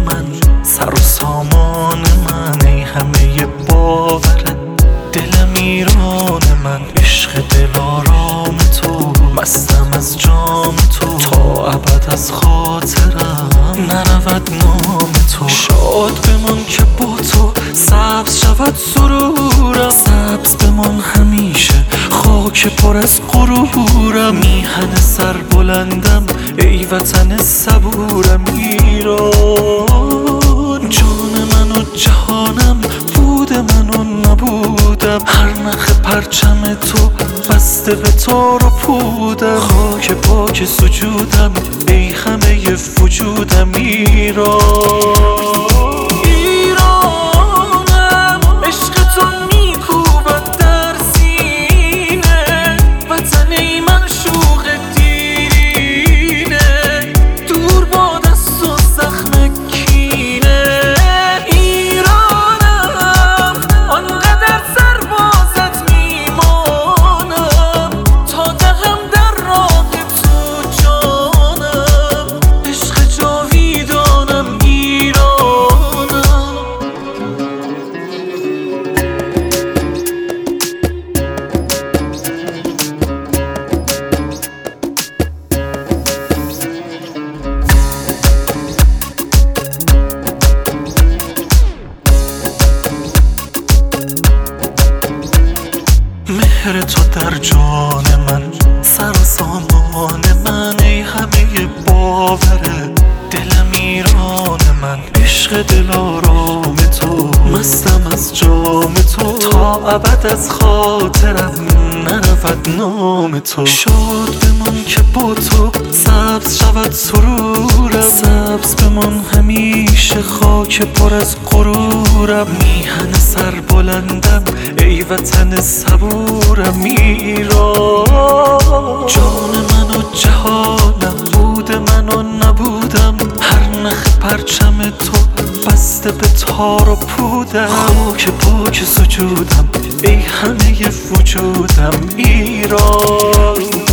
من، سر و سامان من، ای همه باورت، دلم ایران من، عشق دلارام تو، مستم از جام تو، تا ابد از خاطرم نرود نام تو. شاد بمان که با تو سبز شود سرورم، سبز بمان همیشه خاک پر از غرورم. میهن سر بلندم ای وطن صبورم، ایران جان من و جهانم، بود من و نبودم، هر نخ پرچم تو بسته به تار و پودم. خاک پاک سجودم ای همه وجودم، ایران ایرانم، عشق تو میکوبد در سینه، وطن ای معشوق دیرینه، دور باد از تو زخم کینه. ایرانم آنقدر سربازت میمانم، تا دهم در راه تو جانم، عشق جاویدانم ایرانم. مهر تو در جان من، سر و سامان من، ای همه باوره، دلم ایران من، عشق دلارام تو، مستم از جام تو، تا ابد از خاطرم نرود نام تو. شاد بمان که با تو سبز شود سرورم، سبز بمان همیشه خاک پر از غرورم. میهن سر بلندم ای وطن صبورم، ایران جان من و جهانم، بود من و نبودم، هر نخ پرچم تو بسته به تار و پودم. خاک پاک سجودم ای همه وجودم، ایران